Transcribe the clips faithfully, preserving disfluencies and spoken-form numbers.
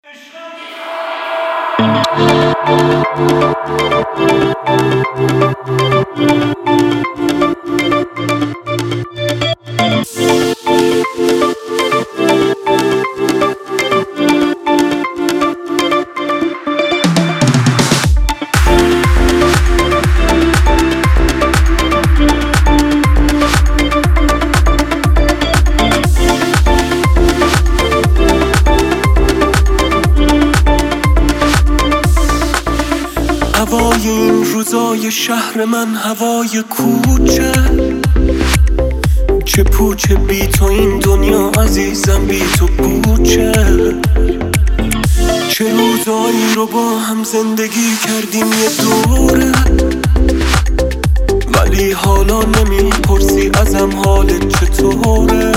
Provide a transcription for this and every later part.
هوای این روزای شهر من، هوای کوچه، چه پوچه بی تو این دنیا عزیزم، بی تو پوچه. چه روزایی رو با هم زندگی کردیم یه دوره، ولی حالا نمیپرسی ازم حالت چطوره.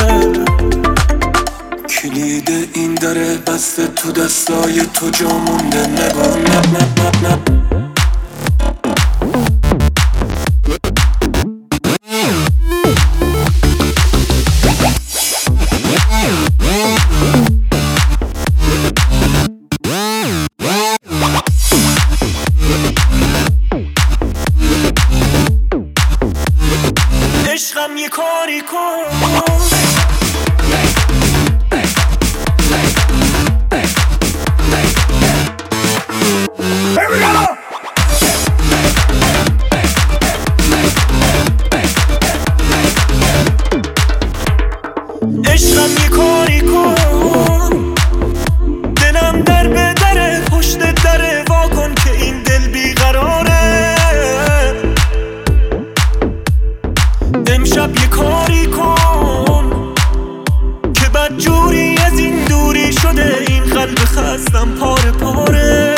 کلید این دره بسته تو دستای تو، جا مونده نگو نه نه نه نه. عشقم یه کاری کن، عشقم یه کاری کن، دلم در به دره، پشت دره وا کن که این دل بیقراره. امشب یه کاری کن که بدجوری از این دوری شده، این قلب خستم پاره پاره.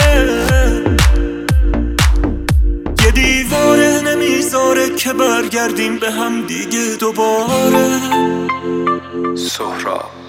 یه دیواره نمیذاره که برگردیم به هم دیگه دوباره. سهراب